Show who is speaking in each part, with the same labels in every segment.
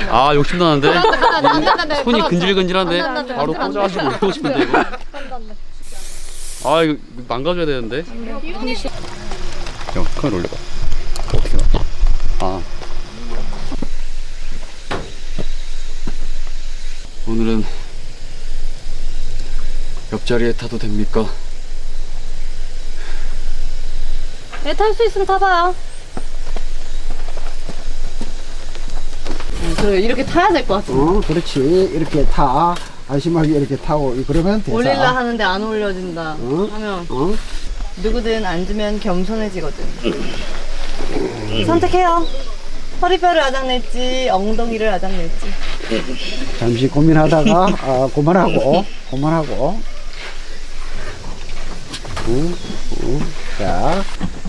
Speaker 1: 아 욕심나는데? 손이 근질근질한데? 바로 꽂아가지고 올리고 싶은데 이거? 아 이거 망가져야 되는데? 형 카메라 올려봐. 어떻게 나와? 아 오늘은 옆자리에 타도 됩니까?
Speaker 2: 네, 탈 수 있으면 타봐요. 그래, 이렇게 타야 될 것 같아.
Speaker 3: 그렇지. 이렇게 타. 안심하게 이렇게 타고 그러면 되사.
Speaker 2: 올릴라 하는데 안 올려진다 하면 누구든 앉으면 겸손해지거든. 선택해요. 허리뼈를 아작낼지 엉덩이를 아작낼지.
Speaker 3: 잠시 고민하다가 그만하고 자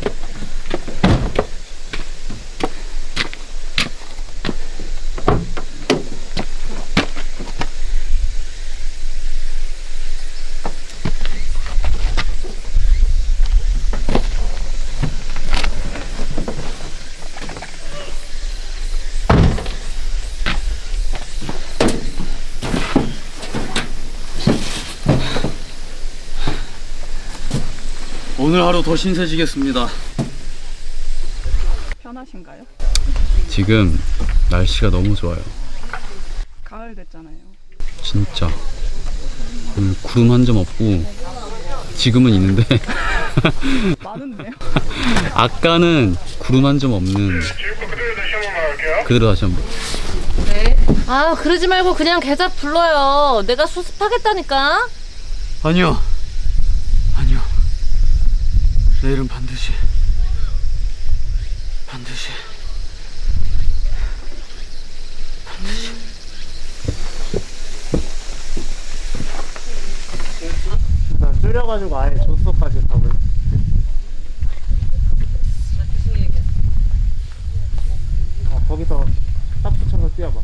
Speaker 1: 오늘 하루 더 신세지겠습니다.
Speaker 4: 편하신가요?
Speaker 1: 지금 날씨가 너무 좋아요.
Speaker 4: 가을 됐잖아요.
Speaker 1: 진짜 오늘 구름 한 점 없고 지금은 있는데
Speaker 4: 많은데요?
Speaker 1: 아까는 구름 한 점 없는 그대로 다시 한번.
Speaker 2: 네. 아, 그러지 말고 그냥 계좌 불러요. 내가 수습하겠다니까.
Speaker 1: 아니요 내일은 반드시
Speaker 3: 줄여가지고 아예 조수까지 가버려. 거기서 딱 붙여서 뛰어봐.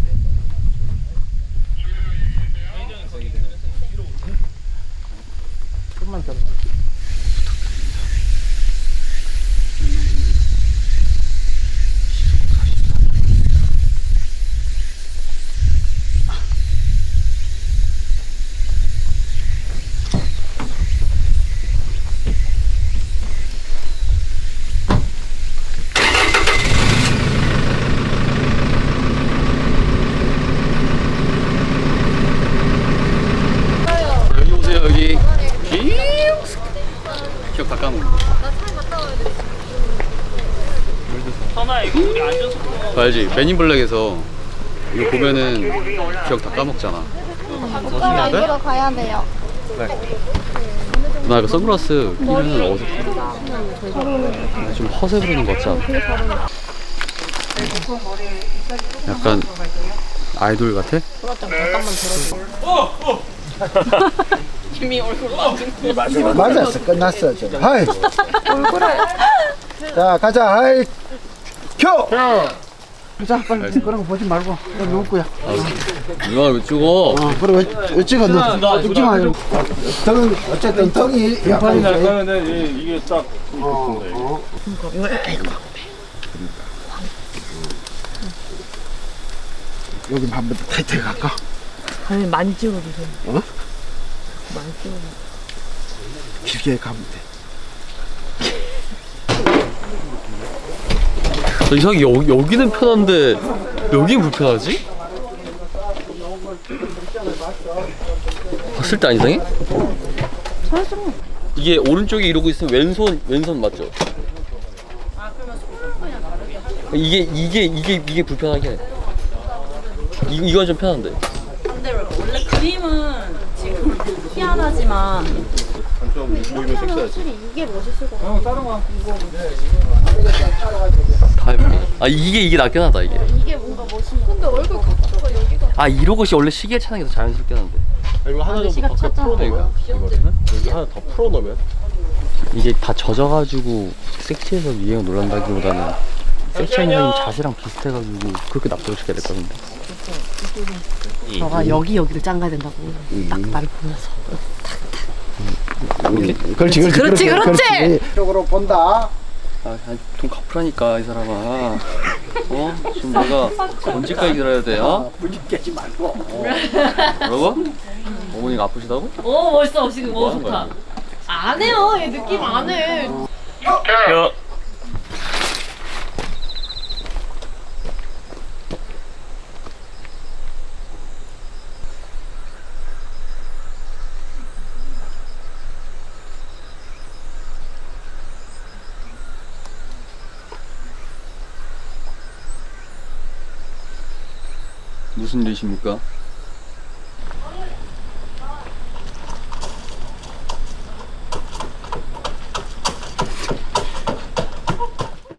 Speaker 3: 좀만 더.
Speaker 1: 여기 오세요. 여기 기억 다 까먹는 거.
Speaker 5: 선아 이거 우리 앉아서
Speaker 1: 알지? 맨인블랙에서 이거 보면은 기억 다 까먹잖아.
Speaker 6: 여기로 가야 돼요.
Speaker 1: 나 이거 선글라스 끼면 어색해. 좀 허세 부르는 것 같지 않아? 약간 아이돌 같아?
Speaker 2: 이미 얼굴 맞은 거.
Speaker 3: 맞았어. 끝났어. 하이. 자 가자. 하이. 켜. 자 빨리 그런 거 보지 말고 누울 거야.
Speaker 1: 누가 왜 찍어?
Speaker 3: 그래 왜 찍어 너? 찍지 마. 등은 어쨌든 등이
Speaker 5: 판이 나가면은 이게 딱
Speaker 3: 여기 한 번 더 타이트하게 갈까?
Speaker 2: 아니, 많이 찍어주세요. 많이 찍어주세요.
Speaker 3: 길게 가면 돼.
Speaker 1: 이상하게 여기는 편한데 여긴 불편하지? 봤을 때 안 이상해? 이게 오른쪽에 이러고 있으면 왼손 맞죠? 이게 불편하게 해. 이건 좀 편한데.
Speaker 7: 근데 원래 그림은 지금 희한하지만
Speaker 6: 이게 멋있을 것 같아요.
Speaker 1: 다 예쁘네. 아 이게 낫긴 하다 이게.
Speaker 6: 이게 뭔가 멋있는. 근데 얼굴 각도가 여기가.
Speaker 1: 아 이러고 원래 시계 차는 게 더 자연스럽긴 한데.
Speaker 5: 이거 하나 정도 더 풀어놓으면 여기 하나 더 풀어놓으면
Speaker 1: 이게 다 젖어가지고 섹시해서 유행어 놀란다기보다는 섹시한 사람 자세랑 비슷해가지고 그렇게 납작시켜야 될 것 같은데.
Speaker 2: 너가 여기를 짱가야 된다고. 딱 나를 보면서.
Speaker 3: 그렇지. 이쪽으로 본다.
Speaker 1: 돈 갚으라니까 이 사람아. 지금 내가 언제까지 기다려야 돼?
Speaker 3: 불집 깨지 말고.
Speaker 1: 뭐라고? 어머니가 아프시다고?
Speaker 2: 오 멋있어 지금
Speaker 1: 뭐
Speaker 2: 오
Speaker 1: 하는
Speaker 2: 좋다.
Speaker 1: 거야?
Speaker 2: 안 해요 얘 느낌 안 해.
Speaker 1: 야. 무슨 일이십니까?